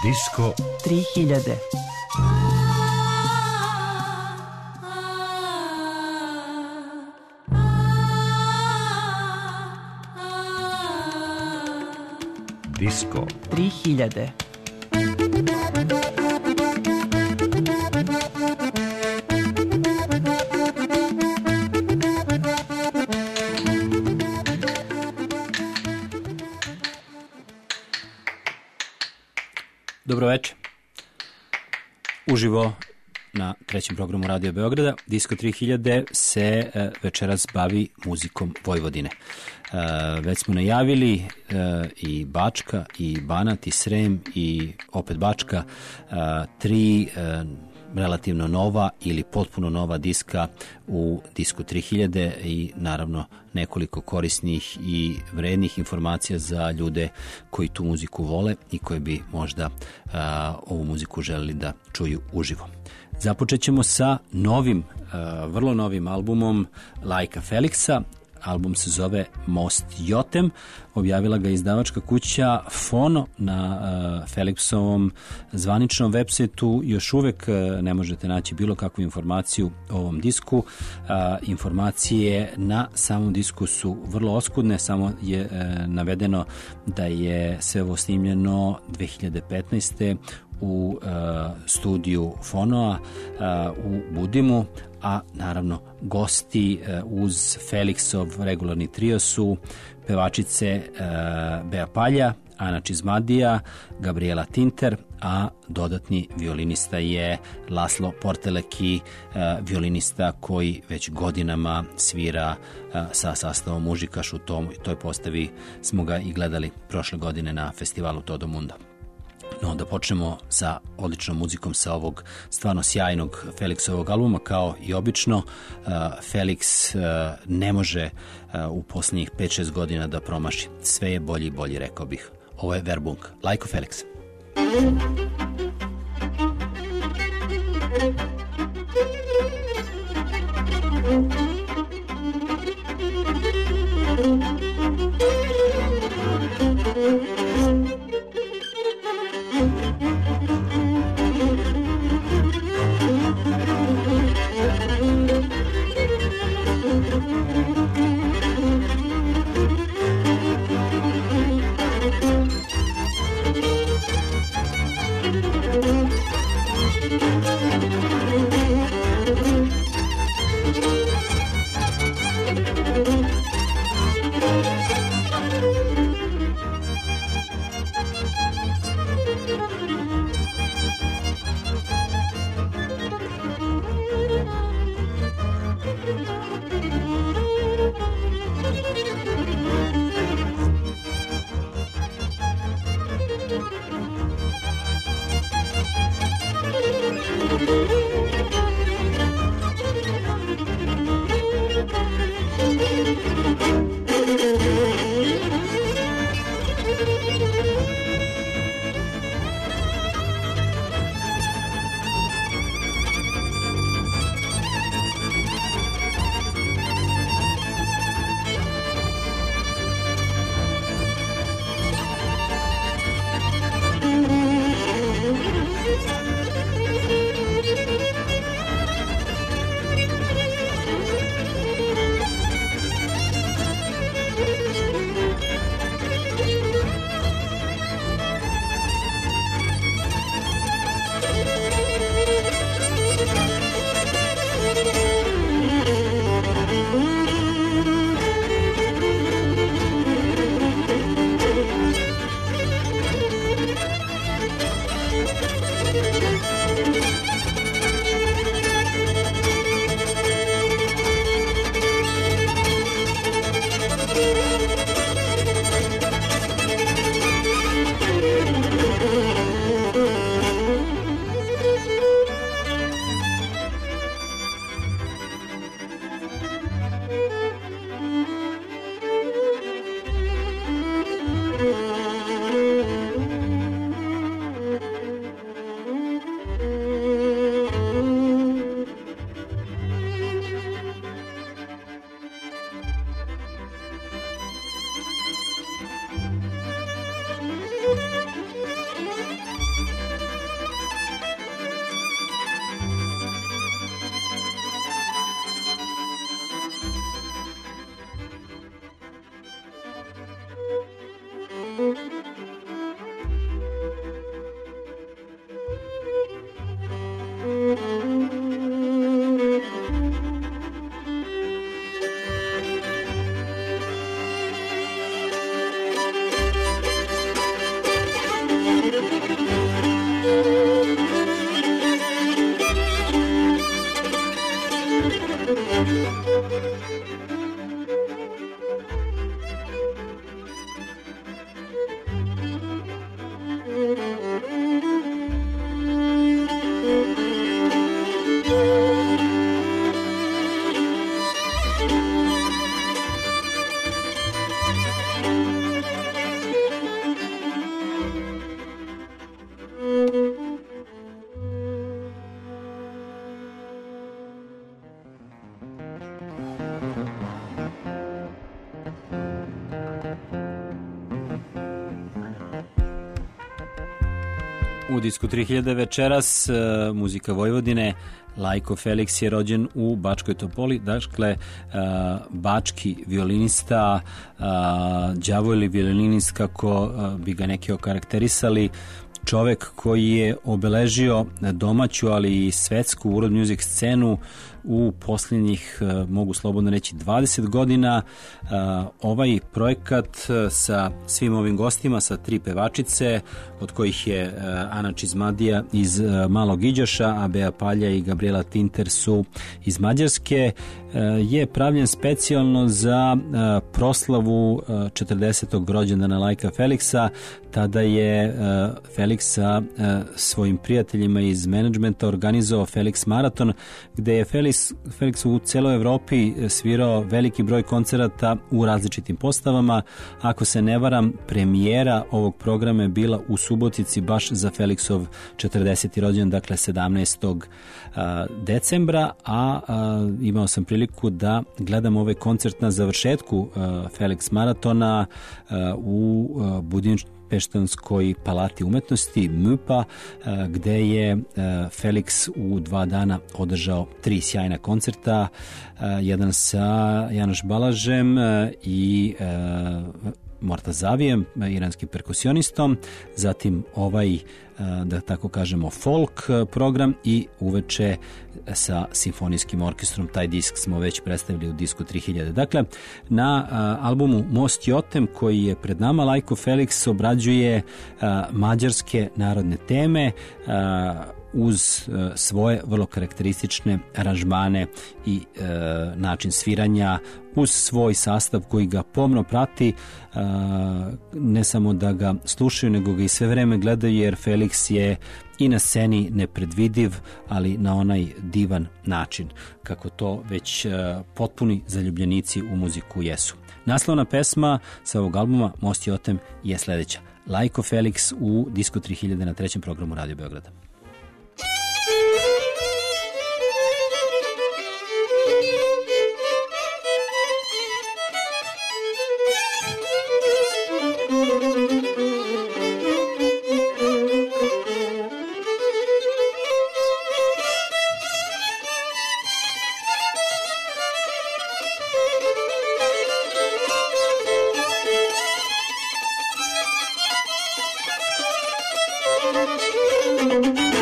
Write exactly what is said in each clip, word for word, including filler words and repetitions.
Disko tri hiljade. Disko tri hiljade. Dobro večer. Uživo na trećem programu Radio Beograda. Disko tri hiljade se e, večeras bavi muzikom Vojvodine. E, već smo najavili e, i Bačka, i Banat, i Srem, i opet Bačka. E, tri e, relativno nova ili potpuno nova diska u Disku tri hiljade i naravno nekoliko korisnih i vrednih informacija za ljude koji tu muziku vole i koji bi možda a, ovu muziku želeli da čuju uživo. Započet ćemo sa novim, a, vrlo novim albumom Lajka Feliksa. Album se zove Most Jotem, objavila ga izdavačka kuća Fono na uh, Feliksovom zvaničnom web sajtu. Još uvek uh, ne možete naći bilo kakvu informaciju o ovom disku. Uh, informacije na samom disku su vrlo oskudne, samo je uh, navedeno da je sve ovo snimljeno dve hiljade petnaeste. u uh, studiju Fonoa uh, u Budimu, a naravno gosti uh, uz Feliksov regularni trio su pevačice uh, Bea Palja, Ana Čizmadija, Gabriela Tinter, a dodatni violinista je Laslo Porteleki, uh, violinista koji već godinama svira uh, sa sastavom Mužikaš. U tom, toj postavi smo ga i gledali prošle godine na festivalu Todo Mundo. No, da počnemo sa odličnom muzikom sa ovog stvarno sjajnog Feliksovog albuma. Kao i obično, uh, Feliks uh, ne može uh, u posljednjih pet šest godina da promaši. Sve je bolji i bolji, rekao bih. Ovo je Verbung, Lajko Feliks. Thank you. U Disku tri hiljade večeras uh, muzika Vojvodine. Lajko Feliks je rođen u Bačkoj Topoli, dakle uh, bački violinista, uh, đavo ili violinist kako uh, bi ga neki okarakterisali, čovek koji je obeležio domaću, ali i svetsku world music scenu u posljednjih, mogu slobodno reći, dvadeset godina. Ovaj projekat sa svim ovim gostima, sa tri pevačice, od kojih je Ana Čizmadija iz Malog Iđoša, a Bea Palja i Gabriela Tinter su iz Mađarske, je pravljen specijalno za proslavu četrdesetog rođendana Lajka Feliksa. Tada je Feliks sa svojim prijateljima iz menadžmenta organizovao Feliks maraton, gde je Feliks Feliks u celoj Evropi svirao veliki broj koncerata u različitim postavama. Ako se ne varam, premijera ovog programa je bila u Subotici baš za Feliksov četrdeseti rođendan, dakle sedamnaestog decembra, a, a imao sam priliku da gledam ovaj koncert na završetku a, Feliks maratona a, u a, Budimpešti Peštanskoj palati umetnosti M P A, gde je Feliks u dva dana održao tri sjajna koncerta, jedan sa Janoš Balažem i Mortazavijem, iranskim perkusionistom, zatim ovaj, da tako kažemo, folk program i uveče sa simfonijskim orkestrom. Taj disk smo već predstavili u Disku tri hiljade. Dakle, na albumu Most Jotem, koji je pred nama, Lajko Feliks obrađuje mađarske narodne teme uz uh, svoje vrlo karakteristične aranžmane i uh, način sviranja, uz svoj sastav koji ga pomno prati, uh, ne samo da ga slušaju, nego ga i sve vreme gledaju, jer Feliks je i na sceni nepredvidiv, ali na onaj divan način, kako to već uh, potpuni zaljubljenici u muziku jesu. Naslovna pesma sa ovog albuma Most Jotem je sledeća. Lajko Feliks u Disku tri hiljade na trećem programu Radio Beograda. Thank you.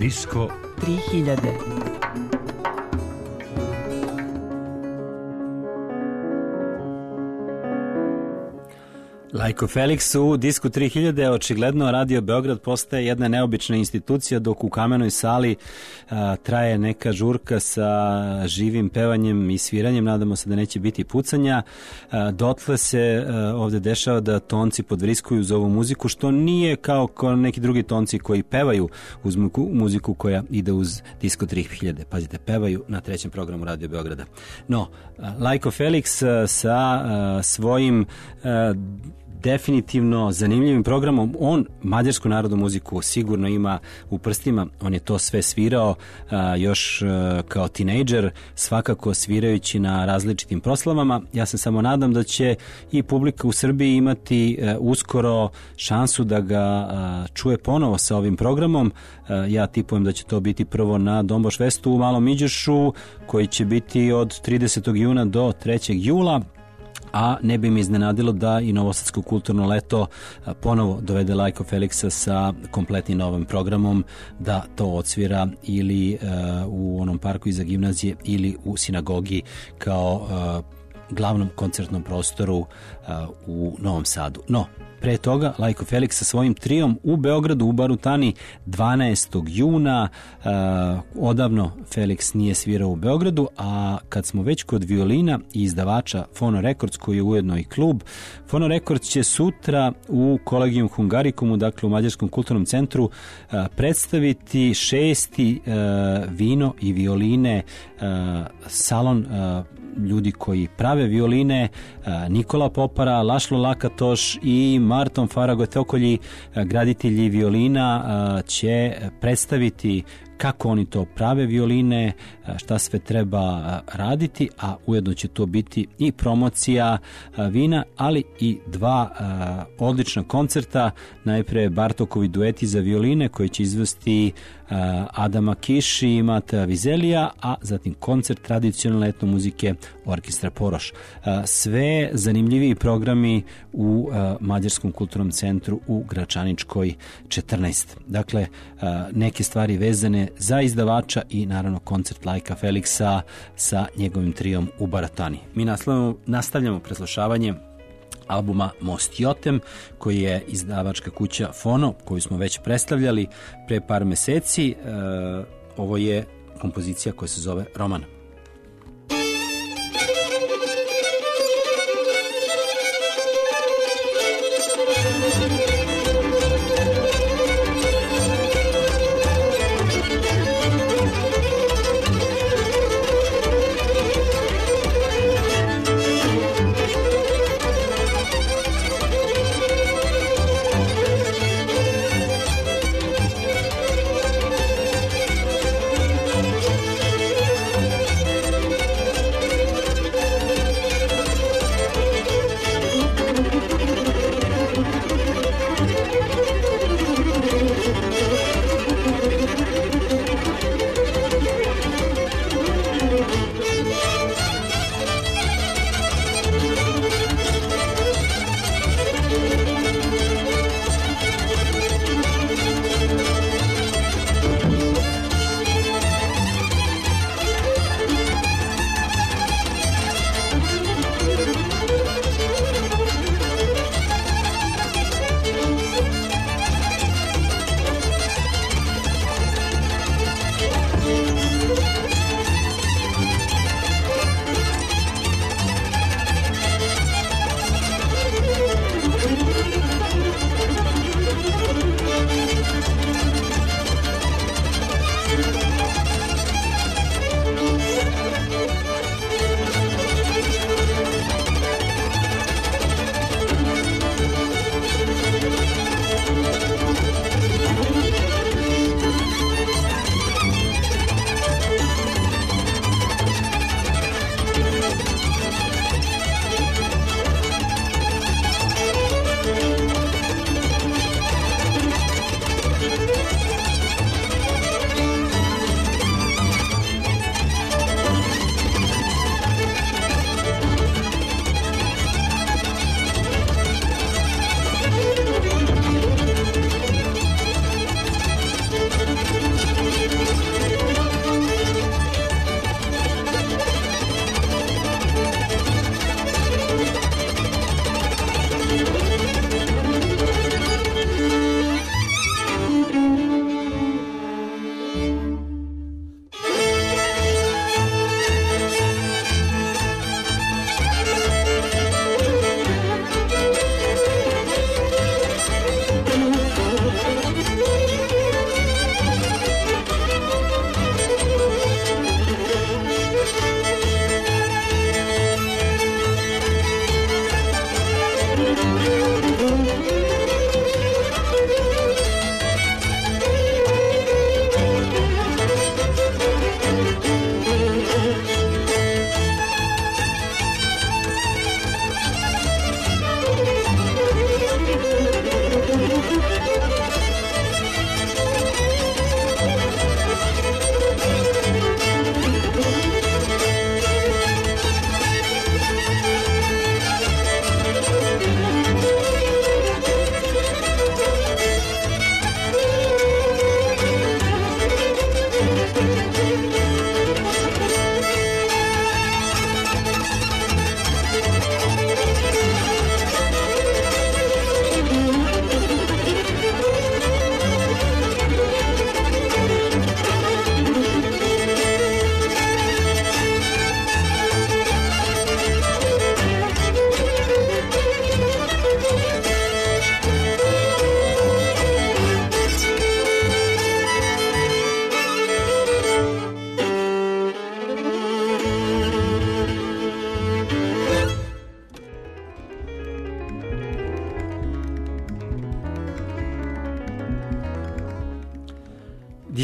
Disko tri hiljade. Lajko Felix u Disku tri hiljade, očigledno Radio Beograd postaje jedna neobična institucija, dok u Kamenoj sali a, traje neka žurka sa živim pevanjem i sviranjem. Nadamo se da neće biti pucanja. A, dotle se a, ovde dešava da tonci podvriskuju uz ovu muziku, što nije kao, kao neki drugi tonci koji pevaju uz muziku koja ide uz Disko tri hiljade. Pazite, pevaju na trećem programu Radio Beograda. No, a, Lajko Felix a, sa a, svojim a, definitivno zanimljivim programom. On mađarsku narodnu muziku sigurno ima u prstima. On je to sve svirao a, još a, kao tinejdžer, svakako svirajući na različitim proslavama. Ja se samo nadam da će i publika u Srbiji imati a, uskoro šansu da ga a, čuje ponovo sa ovim programom. A, ja tipujem da će to biti prvo na Domboš Festu u Malom Iđošu, koji će biti od tridesetog juna do trećeg jula. A ne bi mi iznenadilo da i Novosadsko kulturno leto ponovo dovede Lajko Felixa sa kompletnim novim programom, da to odsvira ili uh, u onom parku iza gimnazije ili u sinagogi kao uh, glavnom koncertnom prostoru uh, u Novom Sadu. No, pre toga Lajko Felix sa svojim trijom u Beogradu u Barutani dvanaestog juna. Uh, odavno Felix nije svirao u Beogradu, a kad smo već kod violina i izdavača Fono Records, koji je ujedno i klub, Fono Records će sutra u Collegium Hungaricum, dakle u Mađarskom kulturnom centru, uh, predstaviti šesti uh, vino i violine uh, salon uh, ljudi koji prave violine, Nikola Popara, Lašlo Lakatoš i Marton Faragotokolji, graditelji violina, će predstaviti kako oni to prave violine, šta sve treba raditi, a ujedno će to biti i promocija vina, ali i dva odlična koncerta. Najpre Bartokovi dueti za violine koji će izvesti Adama Kiš i Mata Vizelija, a zatim koncert tradicionalne etno muzike Orkestra Poroš. Sve zanimljiviji programi u Mađarskom kulturnom centru u Gračaničkoj četrnaest. Dakle, neke stvari vezane za izdavača i naravno koncert Lajka Felixa sa njegovim trijom u Baratani. Mi nastavljamo, nastavljamo preslušavanje albuma Most Jotem, koji je izdavačka kuća Fono, koju smo već predstavljali pre par meseci. E, ovo je kompozicija koja se zove Roman.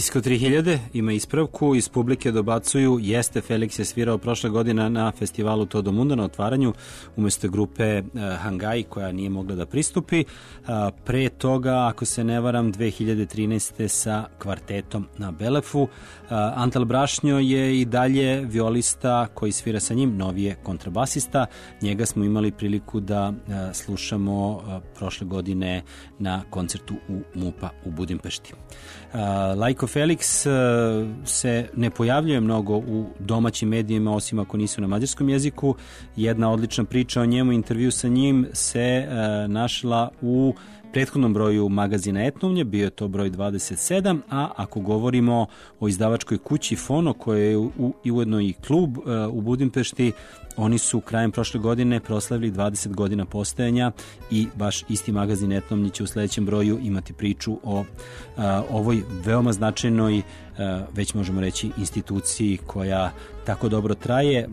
Disko tri hiljade ima ispravku, iz publike dobacuju, jeste, Felix je svirao prošle godine na festivalu Todo Mundo na otvaranju umesto grupe uh, Hangai koja nije mogla da pristupi. Uh, pre toga, ako se ne varam, dve hiljade trinaeste sa kvartetom na Belefu. Uh, Antal Brašnjo je i dalje violista koji svira sa njim, novije kontrabasista. Njega smo imali priliku da uh, slušamo uh, prošle godine na koncertu u MUPA u Budimpešti. Uh, Lajko Felix uh, se ne pojavljuje mnogo u domaćim medijima, osim ako nisu na mađarskom jeziku. Jedna odlična priča o njemu, intervju sa njim se uh, našla u prethodnom broju magazina Etnovlje, bio je to broj dvadeset sedam, a ako govorimo o izdavačkoj kući Fono, koja je u, i ujedno i klub uh, u Budimpešti, oni su krajem prošle godine proslavili dvadeset godina postojanja i baš isti magazin Etnomlje će u sledećem broju imati priču o uh, ovoj veoma značajnoj, uh, već možemo reći, instituciji koja tako dobro traje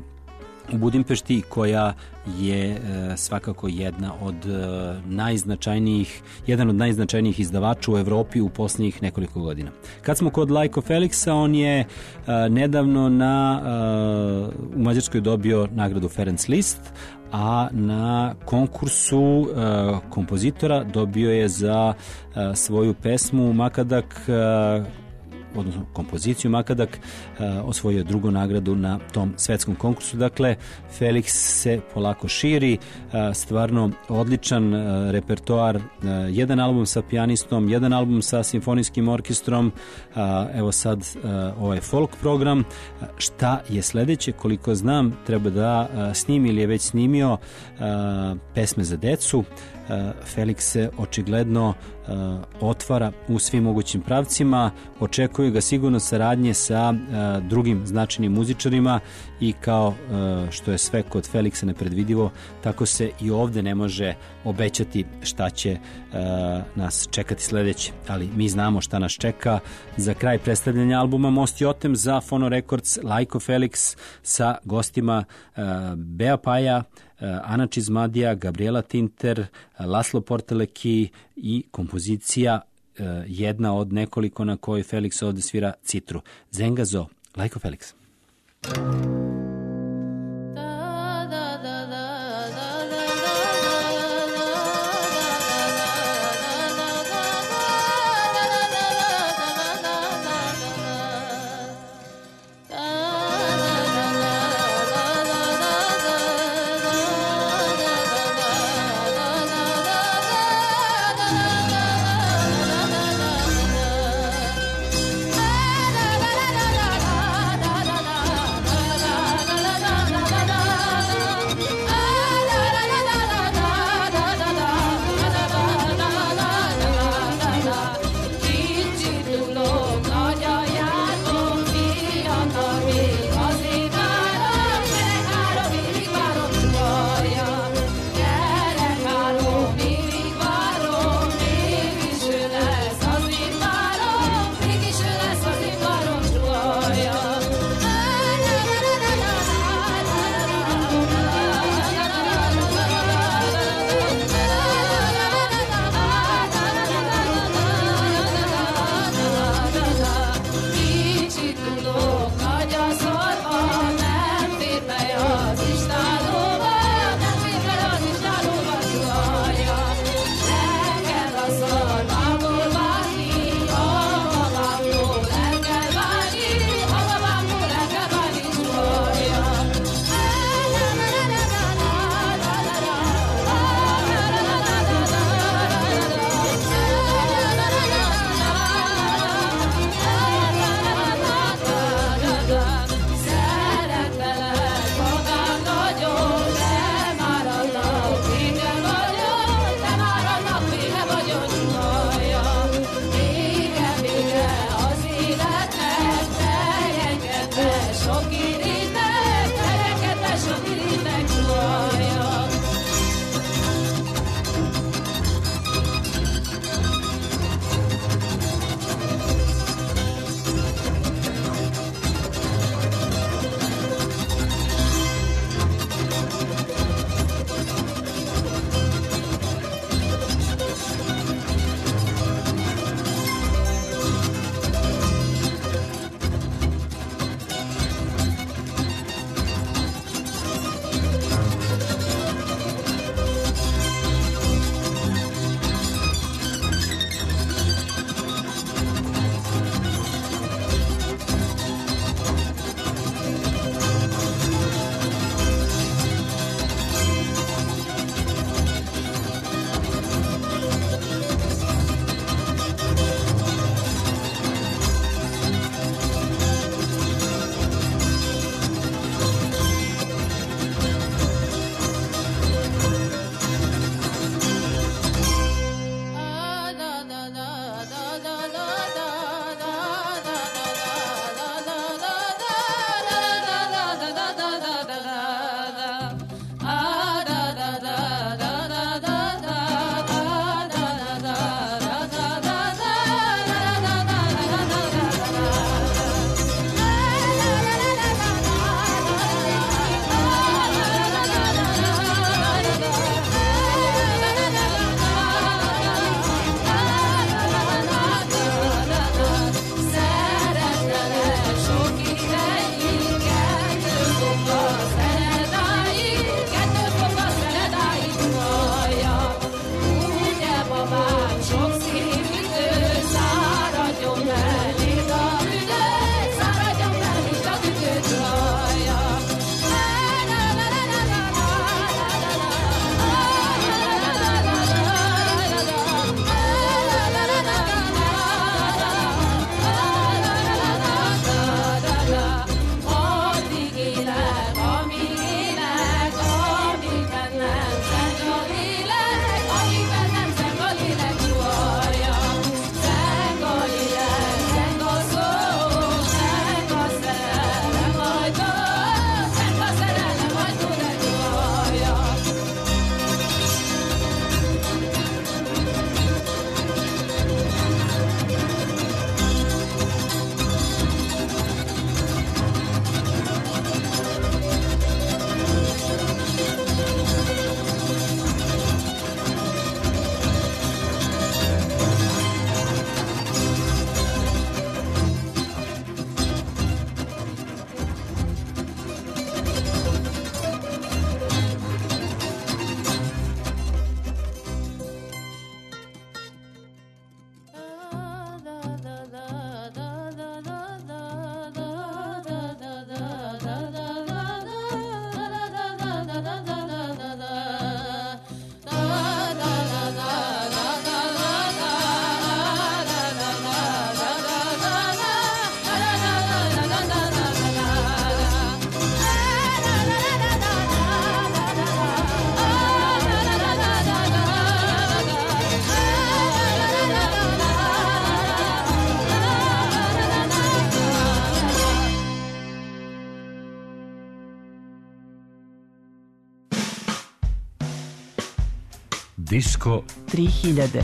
u Budimpešti, koja je e, svakako jedna od e, najznačajnijih, jedan od najznačajnijih izdavača u Evropi u posljednjih nekoliko godina. Kad smo kod Lajko Felixa, on je e, nedavno na, e, u Mađarskoj dobio nagradu Ferenc Liszt, a na konkursu e, kompozitora dobio je za e, svoju pesmu Makadak, e, odnosno kompoziciju Makadak, uh, osvojio drugu nagradu na tom svetskom konkursu. Dakle, Felix se polako širi, uh, stvarno odličan uh, repertoar, uh, jedan album sa pijanistom, jedan album sa simfonijskim orkestrom, uh, evo sad uh, ovaj folk program. Uh, šta je sledeće? Koliko znam, treba da uh, snimi ili je već snimio uh, pesme za decu. Uh, Felix se očigledno uh, otvara u svim mogućim pravcima, očekuju ga sigurno saradnje sa uh, drugim značajnim muzičarima i kao uh, što je sve kod Felixa nepredvidivo, tako se i ovde ne može obećati šta će uh, nas čekati sledeće, ali mi znamo šta nas čeka. Za kraj predstavljanja albuma Most Jotem za Fono Records, Lajko Felix sa gostima uh, Bea Paja, Ana Čizmadija, Gabriela Tinter, Laslo Porteleki i kompozicija jedna od nekoliko na kojoj Felix ovde svira Citru. Zenga Zo, Lajko Felix. Da Disko tri hiljade.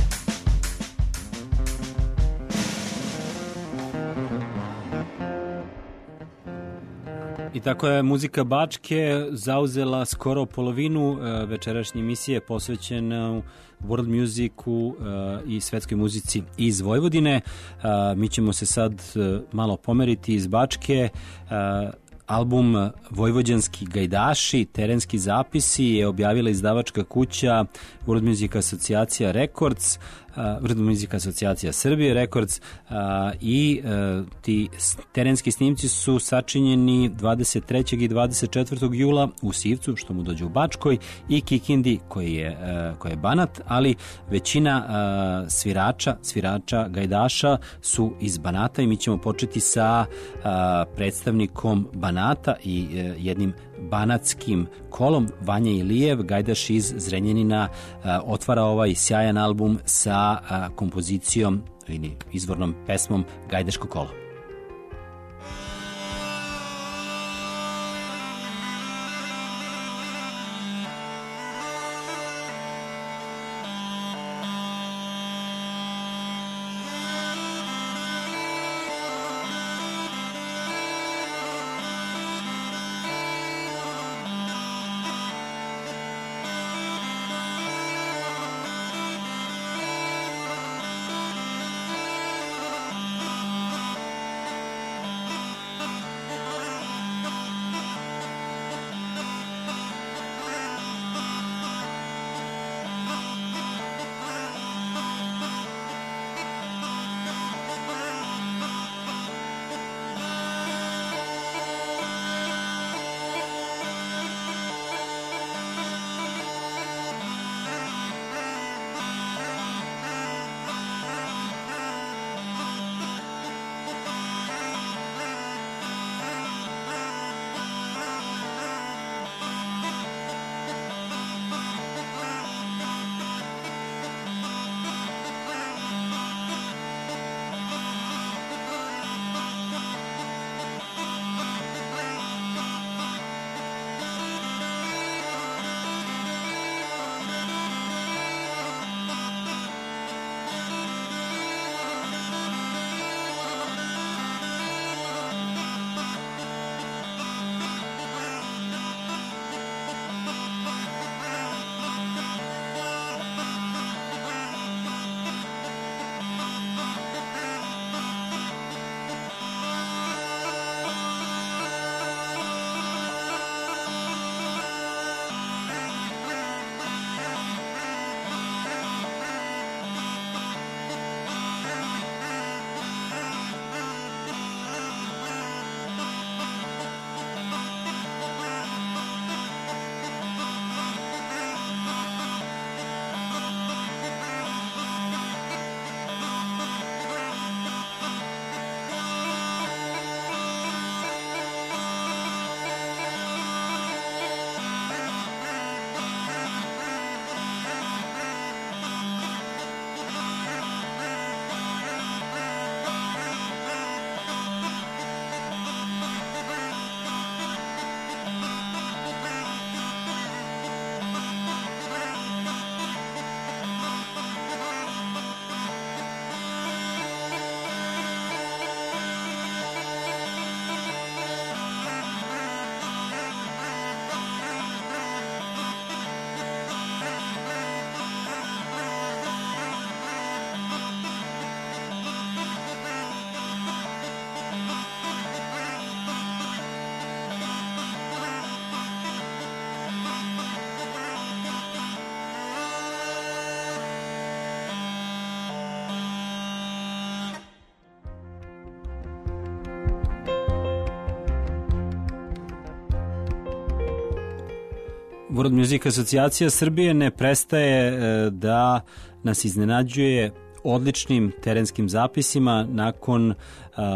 I tako je muzika Bačke zauzela skoro polovinu večerašnje emisije posvećene world musicu i svetskoj muzici iz Vojvodine. Mi ćemo se sad malo pomeriti iz Bačke. Album Vojvođanski gajdaši, terenski zapisi je objavila izdavačka kuća World Music Asocijacija Records, uh, World Music Asocijacija Srbije Records uh, i uh, ti terenski snimci su sačinjeni dvadeset trećeg i dvadeset četvrtog jula u Sivcu, što mu dođe u Bačkoj, i Kikindi, koji je, uh, koji je Banat, ali većina uh, svirača, svirača gajdaša su iz Banata i mi ćemo početi sa uh, predstavnikom Banata i uh, jednim banatskim kolom. Vanja Ilijev, gajdaš iz Zrenjanina, otvara ovaj sjajan album sa kompozicijom ili izvornom pesmom Gajdaško kolo. World Music Asocijacija Srbije ne prestaje da nas iznenađuje odličnim terenskim zapisima. Nakon uh,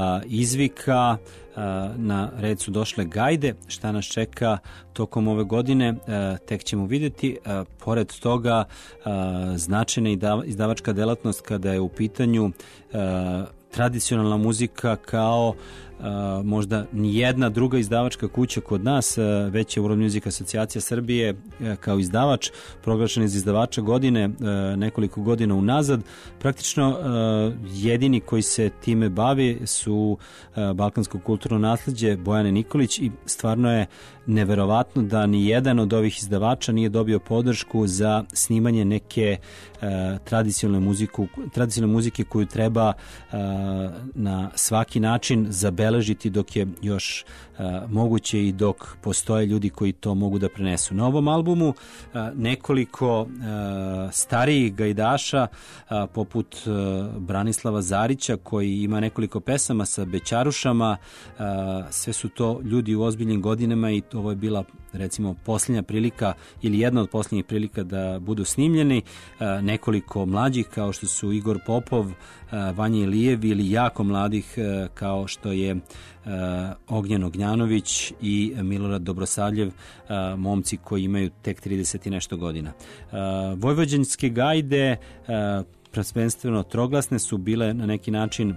izvika uh, na red su došle gajde. Šta nas čeka tokom ove godine, uh, tek ćemo vidjeti. Uh, pored toga, uh, značajna izdavačka delatnost kada je u pitanju uh, tradicionalna muzika kao možda ni jedna druga izdavačka kuća kod nas, već je World Music Asocijacija Srbije kao izdavač proglašen iz izdavača godine nekoliko godina unazad. Praktično jedini koji se time bavi su Balkansko kulturno nasleđe Bojane Nikolić i stvarno je neverovatno da ni jedan od ovih izdavača nije dobio podršku za snimanje neke uh, tradicionalne, muziku, tradicionalne muzike koju treba uh, na svaki način zabeležiti dok je još uh, moguće i dok postoje ljudi koji to mogu da prenesu. Na ovom albumu uh, nekoliko uh, starijih gajdaša uh, poput uh, Branislava Zarića koji ima nekoliko pesama sa Bećarušama, uh, sve su to ljudi u ozbiljnim godinama i ovo je bila recimo posljednja prilika ili jedna od posljednjih prilika da budu snimljeni. E, nekoliko mlađih kao što su Igor Popov, e, Vanja Ilijev ili jako mladih e, kao što je e, Ognjen Ognjanović i Milorad Dobrosavljev, e, momci koji imaju tek trideset i nešto godina. E, Vojvođanske gajde e, prvenstveno troglasne su bile na neki način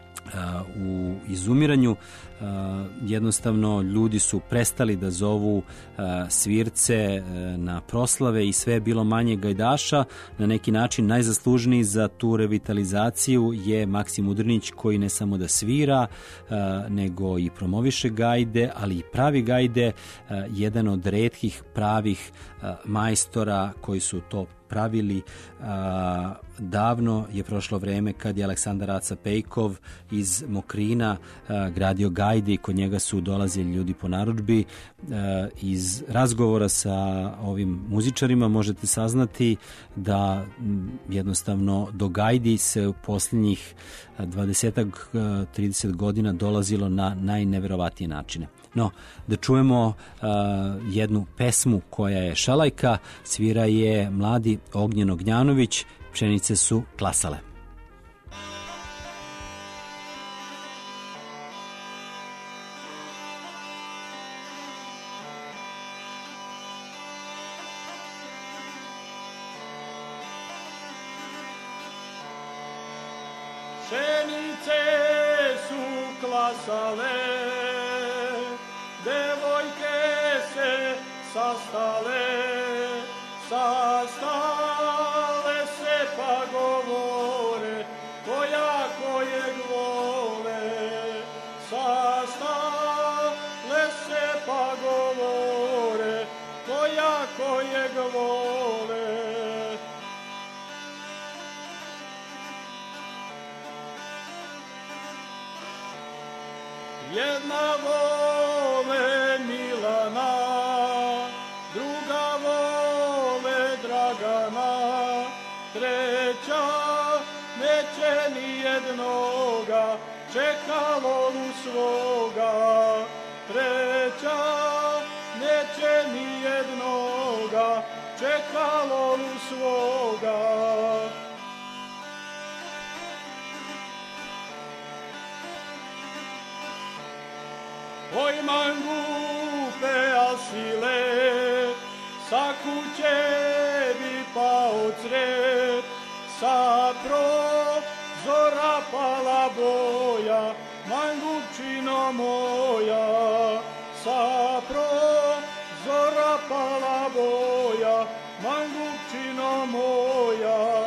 u izumiranju. Jednostavno ljudi su prestali da zovu svirce na proslave i sve je bilo manje gajdaša. Na neki način najzaslužniji za tu revitalizaciju je Maksim Udrinić koji ne samo da svira nego i promoviše gajde, ali i pravi gajde, jedan od retkih pravih majstora koji su to pravili. A, davno je prošlo vreme kad je Aleksandar Aca Pejkov iz Mokrina a, gradio gajde i kod njega su dolazili ljudi po narudžbi. A, iz razgovora sa ovim muzičarima možete saznati da m, jednostavno do gajdi se u posljednjih dvadeset trideset godina dolazilo na najneverovatnije načine. No, da čujemo uh, jednu pesmu koja je šalajka, svira je mladi Ognjen Ognjanović, Pšenice su klasale. Pšenice su klasale, devojke se sastale, sastale se pa govore, koja kojeg vole. Sastale se pa govore, koja kojeg vole. Jedna vole Milana, druga vole Dragana, treća neće ni jednoga, čeka volu svoga. Treća neće ni jednoga, čeka volu svoga. Oj mangupe asile, sa kuće bi pao cret, sa prozora pala boja, mangupčino moja. Sa prozora pala boja, mangupčino moja.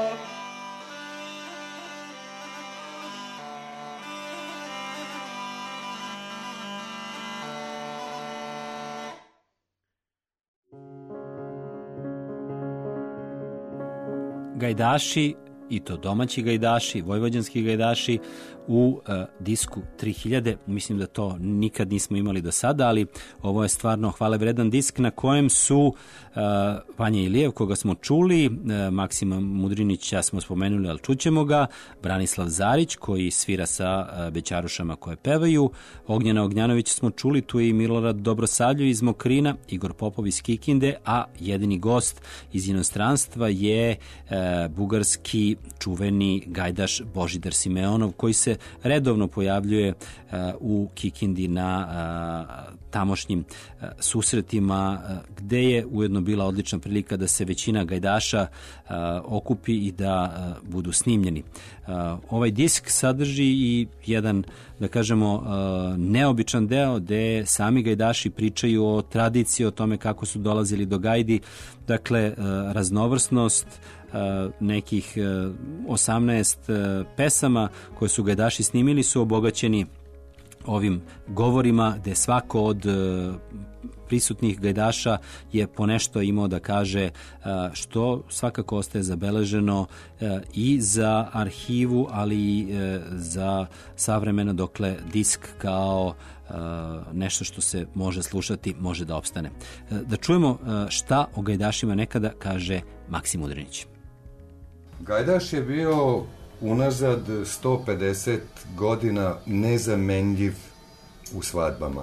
Gajdaši, i to domaći gajdaši, vojvođanski gajdaši u uh, disku tri hiljade. Mislim da to nikad nismo imali do sada, ali ovo je stvarno hvale vredan disk na kojem su uh, Vanja Ilijev, koga smo čuli, uh, Maksima Mudrinića smo spomenuli, ali čućemo ga, Branislav Zarić koji svira sa uh, Bećarušama koje pevaju, Ognjena Ognjanovića smo čuli, tu je i Milorad Dobrosavljev iz Mokrina, Igor Popov iz Kikinde, a jedini gost iz inostranstva je uh, bugarski čuveni gajdaš Božidar Simeonov, koji se redovno pojavljuje uh, u Kikindi na uh, tamošnjim uh, susretima, uh, gde je ujedno bila odlična prilika da se većina gajdaša uh, okupi i da uh, budu snimljeni. Uh, ovaj disk sadrži i jedan, da kažemo, uh, neobičan deo gde sami gajdaši pričaju o tradiciji, o tome kako su dolazili do gajdi. Dakle, uh, raznovrsnost uh, nekih uh, osamnaest uh, pesama koje su gajdaši snimili su obogaćeni ovim govorima, gde svako od uh, prisutnih gajdaša je ponešto imao da kaže, što svakako ostaje zabeleženo i za arhivu, ali i za savremeno, dokle disk kao nešto što se može slušati, može da opstane. Da čujemo šta o gajdašima nekada kaže Maksim Udrinić. Gajdaš je bio unazad sto pedeset godina nezamenljiv u svadbama.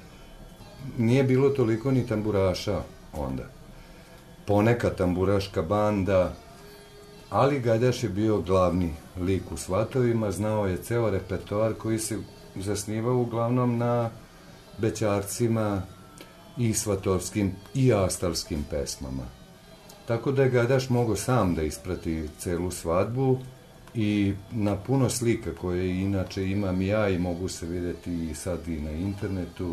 Nije bilo toliko ni tamburaša onda. Poneka tamburaška banda, ali gajdaš je bio glavni lik u svatovima, znao je ceo repertoar koji se zasnivao uglavnom na bećarcima i svatovskim i astalskim pesmama. Tako da je gajdaš mogao sam da isprati celu svadbu i na puno slika koje inače imam i ja i mogu se vidjeti i sad i na internetu.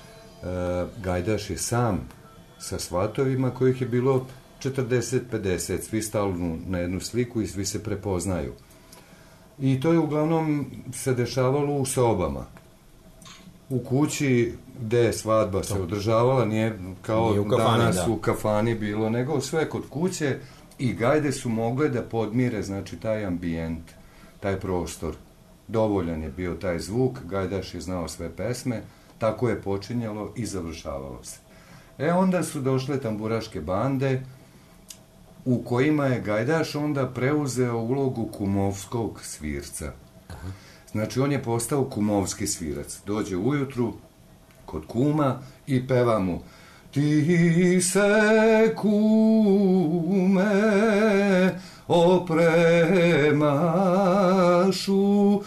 Gajdaš je sam sa svatovima kojih je bilo četrdeset pedeset, svi stalno na jednu sliku i svi se prepoznaju. I to je uglavnom se dešavalo u sobama. U kući gde je svadba se održavala, nije kao nije u kafani, danas da. U kafani bilo, nego sve kod kuće i gajde su mogle da podmire, znači, taj ambijent, taj prostor. Dovoljan je bio taj zvuk, gajdaš je znao sve pesme, tako je počinjalo i završavalo se. E onda su došle tamburaške bande u kojima je gajdaš onda preuzeo ulogu kumovskog svirca. Aha. Znači on je postao kumovski svirac. Dođe ujutru kod kuma i peva mu: ti se, kume, opremaš u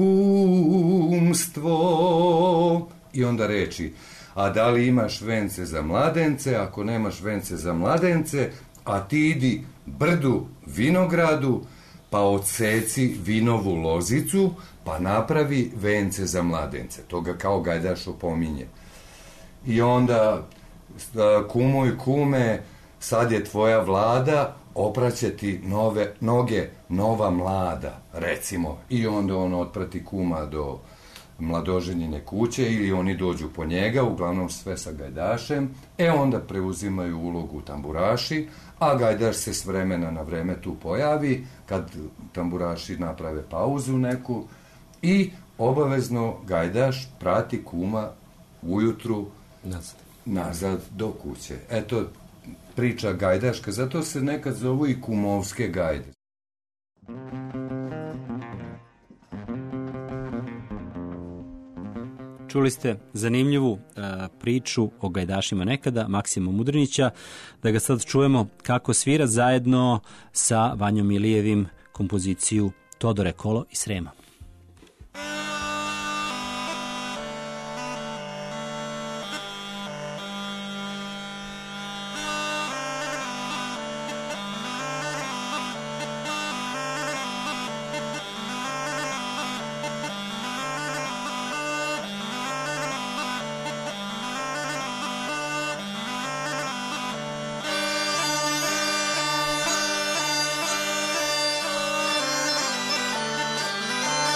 kumstvo. I onda reči: a da li imaš vence za mladence? Ako nemaš vence za mladence, a ti idi brdu vinogradu, pa odseci vinovu lozicu, pa napravi vence za mladence. To ga kao gajdaš opominje. I onda: kumo i kume, sad je tvoja vlada, opraće ti nove, noge nova mlada, recimo. I onda on otprati kuma do mladoženjene kuće ili oni dođu po njega, uglavnom sve sa gajdašem. E onda preuzimaju ulogu tamburaši, a gajdaš se s vremena na vreme tu pojavi, kad tamburaši naprave pauzu neku, i obavezno gajdaš prati kuma ujutru nazad, nazad do kuće. Eto, priča gajdaška, zato se nekad zovu i kumovske gajde. Čuli ste zanimljivu uh, priču o gajdašima nekada, Maksima Mudrinića, da ga sad čujemo kako svira zajedno sa Vanjom Ilijevim kompoziciju Todore Kolo i Srema. Thank you.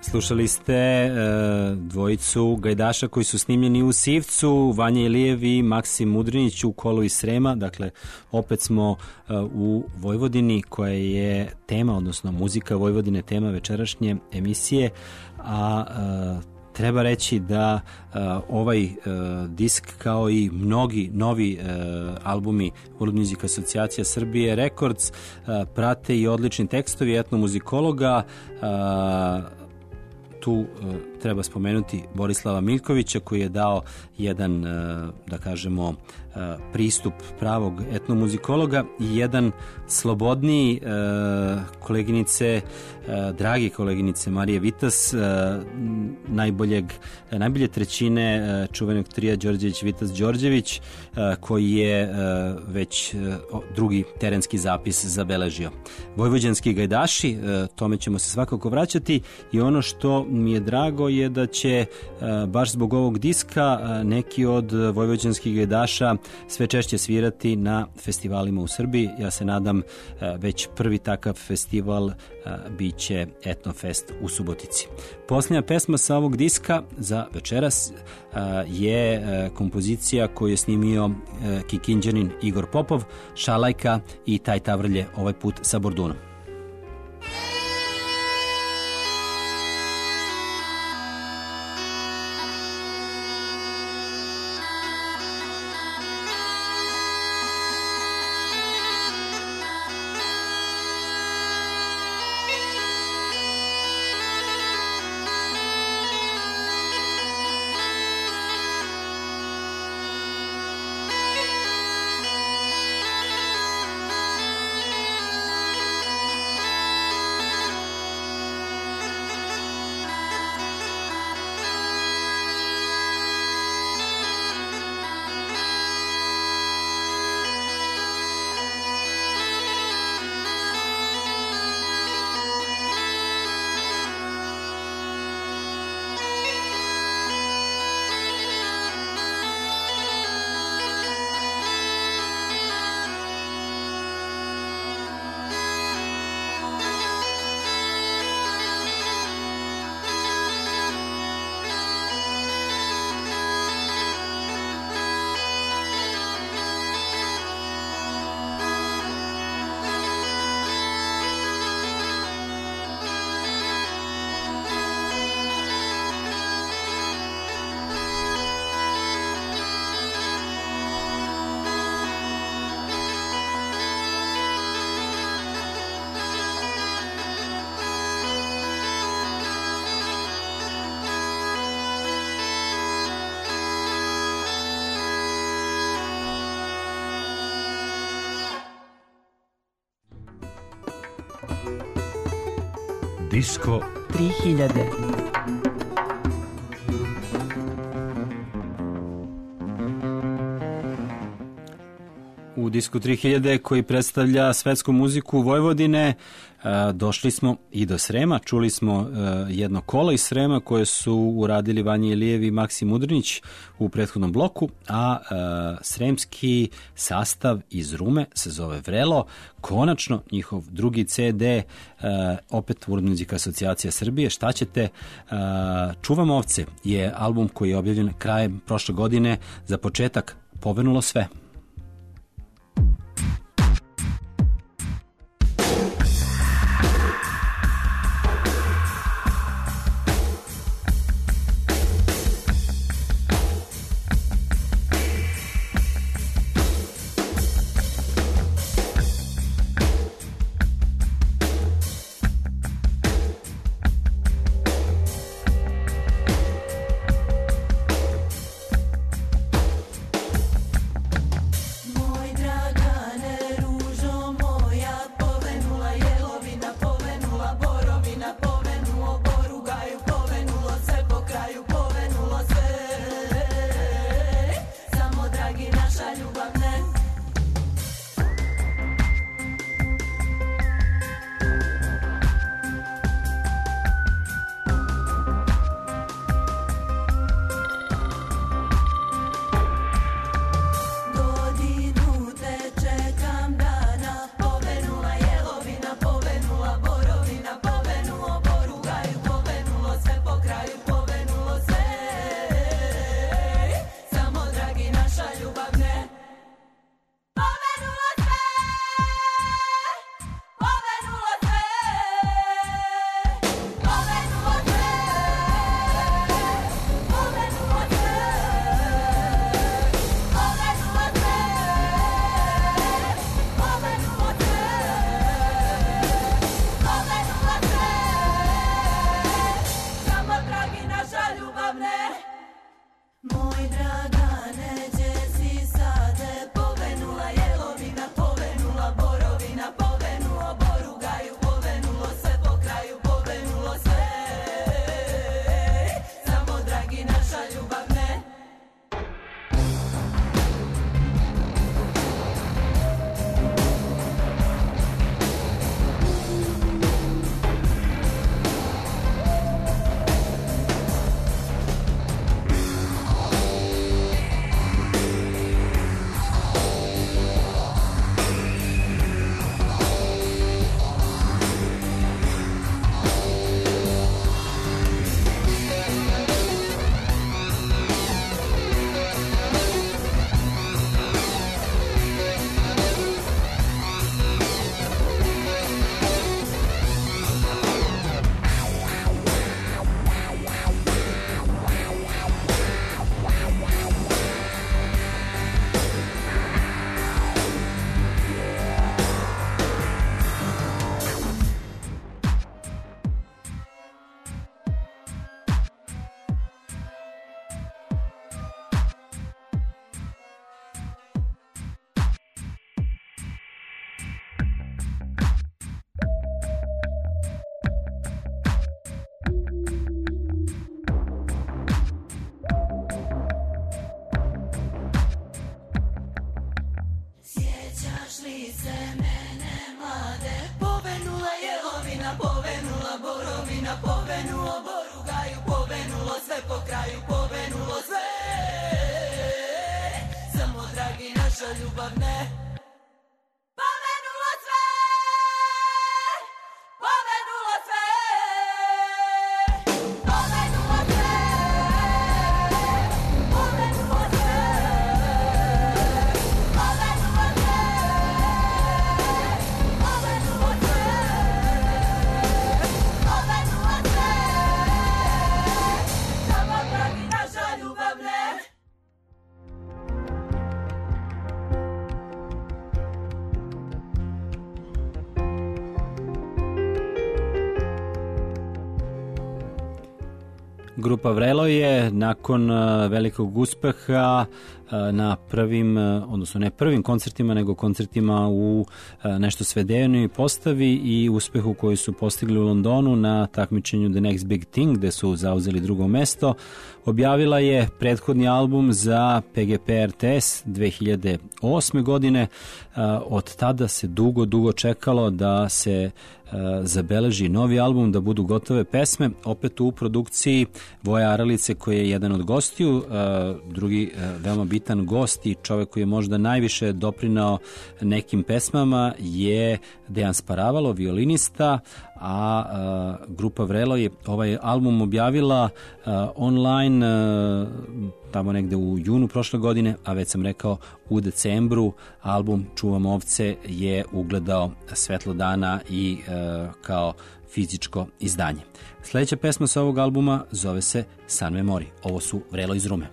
Slušali ste e, dvojicu gajdaša koji su snimljeni u Sivcu, Vanja Ilijev i Maksim Mudrinić u Kolu iz Srema. Dakle, opet smo e, u Vojvodini koja je tema, odnosno muzika Vojvodine tema večerašnje emisije, a e, treba reći da uh, ovaj uh, disk kao i mnogi novi uh, albumi World Music Asocijacija Srbije Records uh, prate i odlični tekstovi etnomuzikologa. Uh, tu uh, treba spomenuti Borislava Miljkovića koji je dao jedan, uh, da kažemo, uh, pristup pravog etnomuzikologa i jedan slobodniji uh, koleginice, uh, dragi koleginice Marije Vitas, uh, najboljeg, uh, najbolje trećine uh, čuvenog trija Đorđević-Vitas-Đorđević, uh, koji je uh, već uh, drugi terenski zapis zabeležio. Vojvođanski gajdaši, uh, tome ćemo se svakako vraćati, i ono što mi je drago je da će uh, baš zbog ovog diska uh, neki od vojvođanskih gajdaša sve češće svirati na festivalima u Srbiji. Ja se nadam uh, već prvi takav festival uh, bit će Etnofest u Subotici. Posljednja pesma sa ovog diska za večeras uh, je uh, kompozicija koju je snimio uh, Kikinđanin Igor Popov, Šalajka i Taj Tavrlje, ovaj put sa bordunom. Disko tri hiljade. U Disku tri hiljade koji predstavlja svetsku muziku Vojvodine došli smo i do Srema. Čuli smo jedno kolo iz Srema koje su uradili Vanja Ilijev i Maksim Mudrinić u prethodnom bloku, a sremski sastav iz Rume se zove Vrelo. Konačno njihov drugi ce de, opet World Music Asocijacija Srbije. Šta ćete? Čuvam ovce je album koji je objavljen krajem prošle godine. Za početak povenulo sve. povenulo Borugaju, povenulo sve po kraju, povenulo sve. Samo dragi naša ljubav ne. Povenulo sve, povenulo sve, povenulo sve, povenulo sve, povenulo sve, povenulo sve, povenulo sve. Samo dragi naša ljubav ne. Grupa Vrelo je nakon uh, velikog uspeha uh, na prvim, uh, odnosno ne prvim koncertima, nego koncertima u uh, nešto svedenoj postavi i uspehu koji su postigli u Londonu na takmičenju The Next Big Thing, gde su zauzeli drugo mesto, objavila je prethodni album za P G P R T S dve hiljade osme godine. Uh, od tada se dugo, dugo čekalo da se uh, zabeleži novi album, da budu gotove pesme, opet u produkciji Voja Aralice koji je jedan od gostiju, uh, drugi uh, veoma bitan gost i čovek koji je možda najviše doprinao nekim pesmama je Dejan Sparavalo, violinista, a uh, grupa Vrelo je ovaj album objavila uh, online uh, tamo negde u junu prošle godine, a već sam rekao u decembru album Čuvam ovce je ugledao svetlo dana i uh, kao fizičko izdanje. Sljedeća pesma sa ovog albuma zove se San Memori. Ovo su Vrelo iz Rume.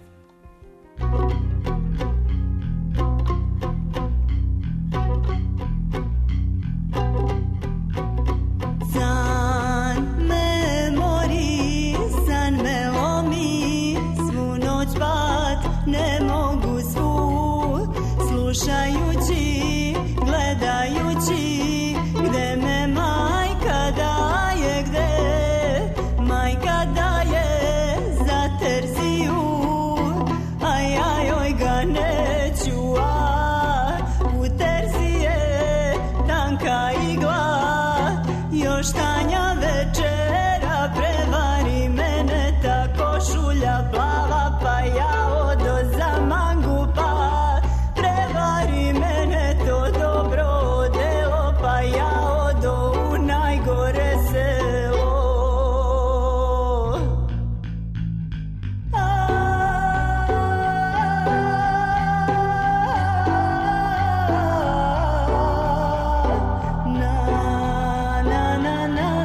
San Memori, san me lomi, svu noć spad ne mogu svu, slušajući, gledajući, gde me majka daje, gde majka daje za terziju, a ja joj ga neću, a u terzije tanka igla, još tanja večera prevari mene, ta košulja plava, pa ja odo za mangupa, prevari mene to dobro delo, pa ja odo u najgore selo. Na, na, na, na.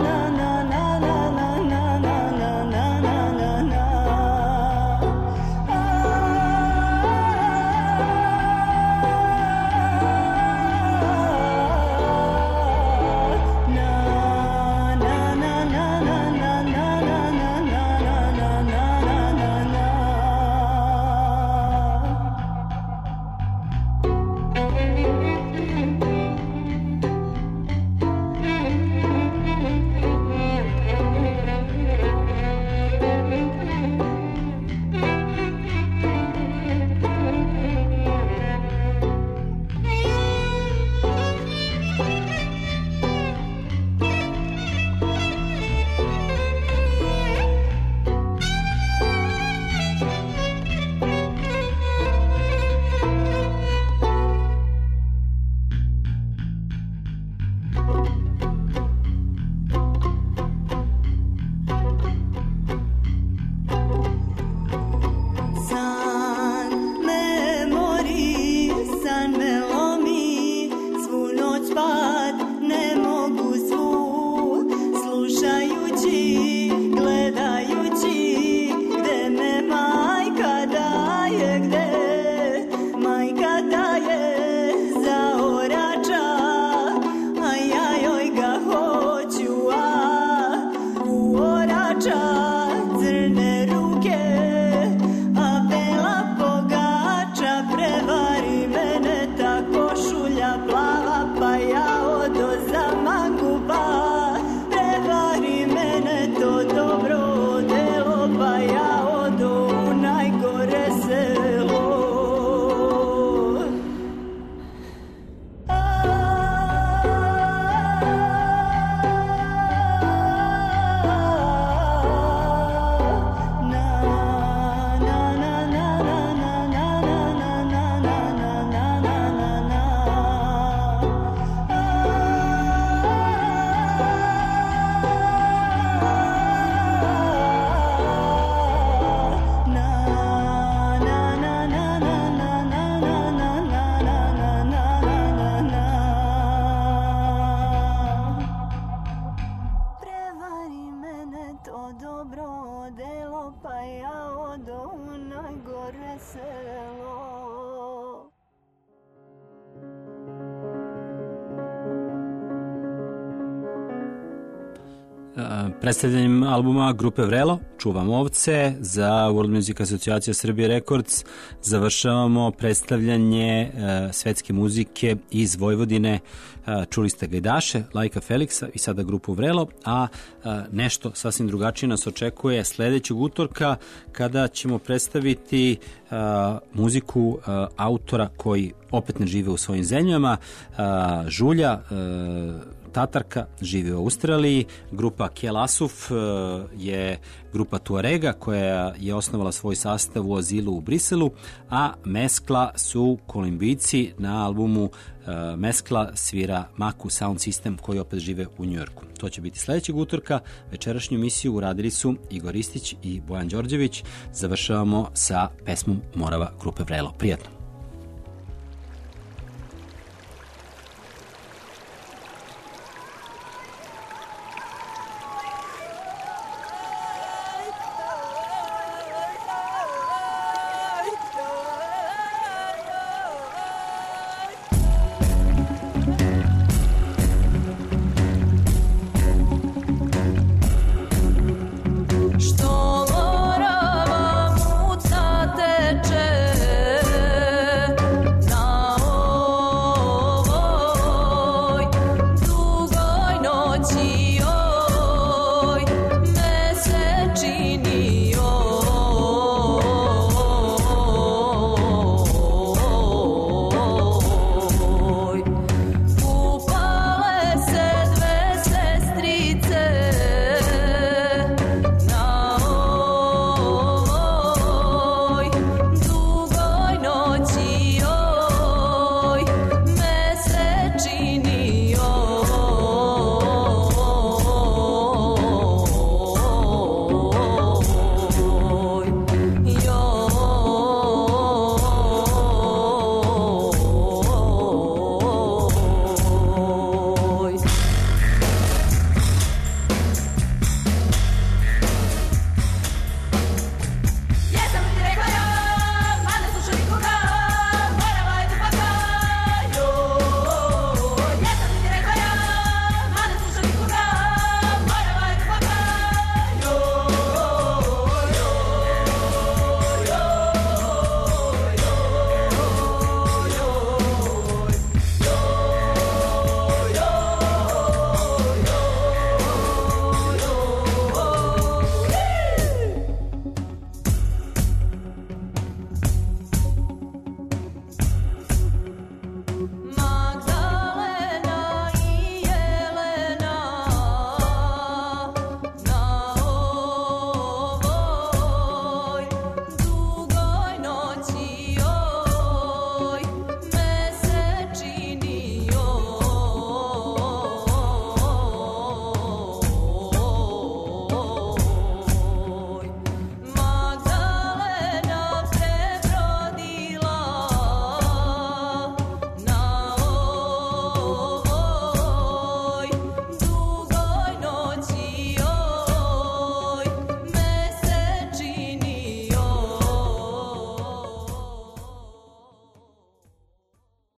gore selo. Predstavljanjem albuma grupe Vrelo, Čuvam ovce, za World Music Asocijacija Srbije Records završavamo predstavljanje uh, svetske muzike iz Vojvodine. Uh, čuli ste Gajdaše, Lajka Feliksa i sada grupu Vrelo, a uh, nešto sasvim drugačije nas očekuje sledećeg utorka kada ćemo predstaviti uh, muziku uh, autora koji opet ne žive u svojim zemljama, uh, Žulja, uh, Tatarka, živi u Australiji. Grupa Kelasuf je grupa Tuarega koja je osnovala svoj sastav u azilu u Briselu, a Meskla su Kolumbijci. Na albumu Meskla svira Maku Sound System koji opet žive u Njujorku. To će biti sledećeg utorka. Večerašnju emisiju uradili su Igor Ristić i Bojan Đorđević. Završavamo sa pesmom Morava grupe Vrelo. Prijatno!